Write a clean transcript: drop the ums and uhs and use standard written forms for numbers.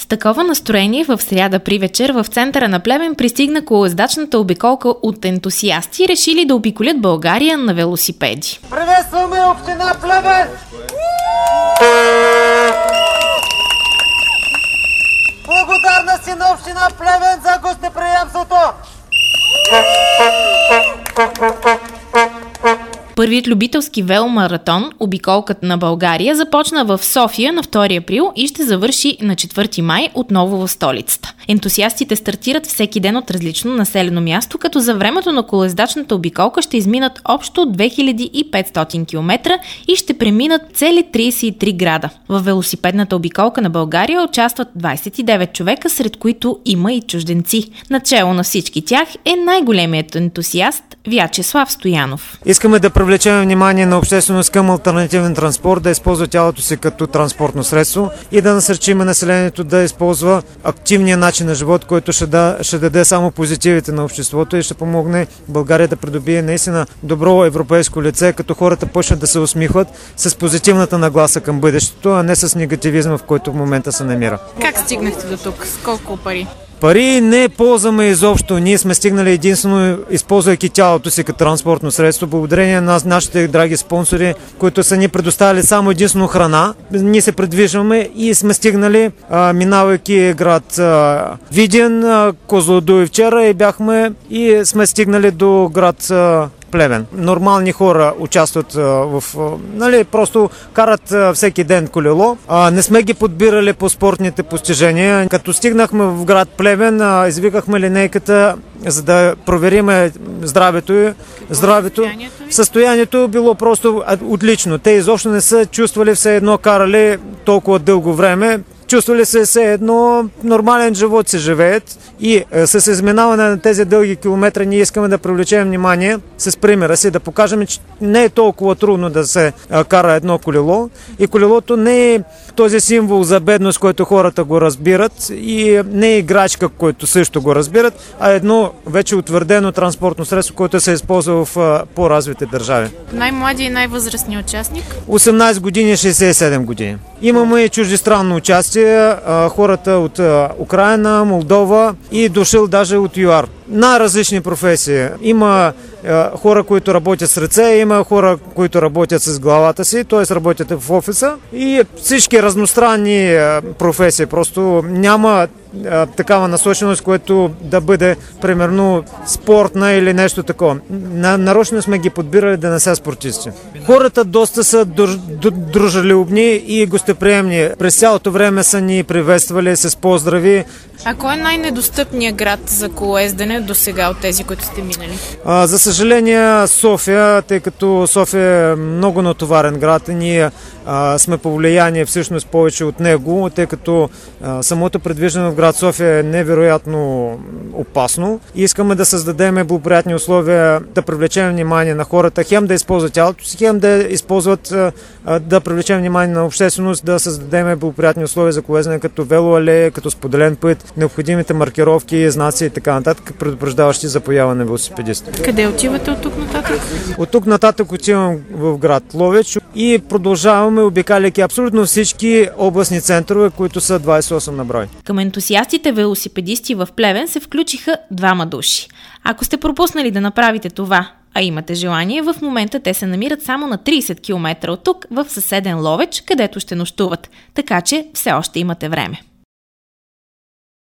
С такова настроение в сряда при вечер в центъра на Плевен пристигна колоездачната обиколка от ентусиасти, решили да обиколят България на велосипеди. Приветстваме община Плевен! Благодарна си на община Плевен за гостеприемството! Първият любителски веломаратон, обиколката на България, започна в София на 2 април и ще завърши на 4 май отново в столицата. Ентусиастите стартират всеки ден от различно населено място, като за времето на колоездачната обиколка ще изминат общо 2500 км и ще преминат цели 33 града. В велосипедната обиколка на България участват 29 човека, сред които има и чужденци. Начело на всички тях е най-големият ентусиаст Вячеслав Стоянов. Искаме да привлечем внимание на общественост към алтернативен транспорт, да използва тялото си като транспортно средство и да насърчим населението да използва активния начин на живот, който ще даде само позитивите на обществото и ще помогне България да придобие наистина добро европейско лице, като хората почнат да се усмихват с позитивната нагласа към бъдещето, а не с негативизма, в който в момента се намира. Как стигнахте до тук? С колко пари? Пари не ползваме изобщо. Ние сме стигнали единствено, използвайки тялото си като транспортно средство, благодарение на нашите драги спонсори, които са ни предоставили само единствено храна. Ние се придвижваме и сме стигнали, минавайки град Видин, Козлодуй вчера и сме стигнали до град Плевен. Нормални хора участват просто карат всеки ден колело. Не сме ги подбирали по спортните постижения. Като стигнахме в град Плевен, извикахме линейката, за да проверим здравето. Състоянието било просто отлично. Те изобщо не са чувствали все едно карали толкова дълго време. Чувствали се все едно нормален живот си живеят и с изминаване на тези дълги километри ние искаме да привлечем внимание с примера си, да покажем, че не е толкова трудно да се кара едно колело и колелото не е този символ за бедност, който хората го разбират и не е играчка, който също го разбират, а едно вече утвърдено транспортно средство, което се използва в по-развити държави. Най-млади и най-възрастни участник? 18 години, 67 години. Имаме и чуждестранно участие, хората от Украина, Молдова и дошъл даже от ЮАР. На различни професии. Има хора, които работят с ръце, има хора, които работят с главата си, т.е. работят в офиса и всички разностранни професии. Просто няма такава насоченост, което да бъде примерно спортна или нещо такова. Нарочно сме ги подбирали да не са спортисти. Хората доста са дружелюбни и гостеприемни. През цялото време са ни приветствали с поздрави. А кой е най-недостъпният град за колоездене до сега от тези, които сте минали? За съжаление София, тъй като София е много натоварен град и ние сме повлияни всъщност повече от него, тъй като самото предвиждане в град София е невероятно опасно и искаме да създадем благоприятни условия, да привлечем внимание на хората, хем да използват тялото си, хем да използват, да привлечем внимание на общественост, да създадем благоприятни условия за колоездене като велоалея, като споделен път, необходимите маркировки, знаци и така нататък, предупреждаващи за поява на велосипедисти. Къде отивате от тук нататък? От тук нататък отивам в град Ловеч и продължаваме, обикаляйки абсолютно всички областни центрове, които са 28 на брой. Към ентусиастите велосипедисти в Плевен се включиха 2 души. Ако сте пропуснали да направите това, а имате желание, в момента те се намират само на 30 км от тук в съседен Ловеч, където ще нощуват, така че все още имате време.